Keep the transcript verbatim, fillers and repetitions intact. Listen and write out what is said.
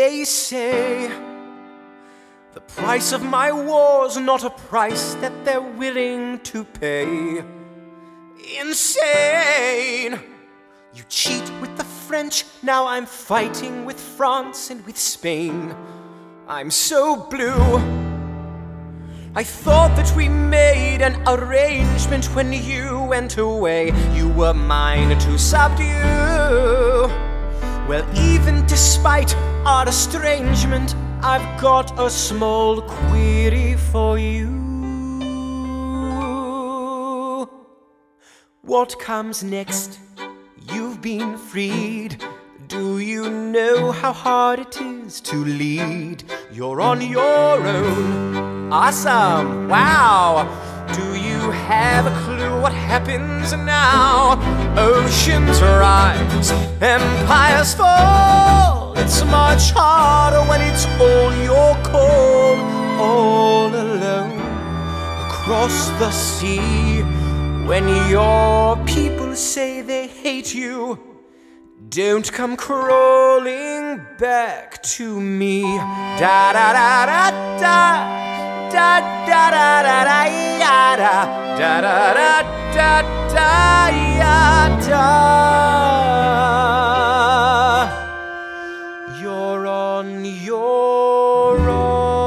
They say the price of my war's not a price that they're willing to pay. Insane! You cheat with the French, now I'm fighting with France and with Spain. I'm so blue. I thought that we made an arrangement when you went away. You were mine to subdue. Well, even despite our estrangement, I've got a small query for you. What comes next? You've been freed. Do you know how hard it is to lead? You're on your own. Awesome! Wow! Do you have a clue what happens now? Oceans rise, empires fall. It's much harder when it's all your call. All alone across the sea. When your people say they hate you, don't come crawling back to me. Da da da da da. Da da da da da ya da da da da da da ya da. You're on your own.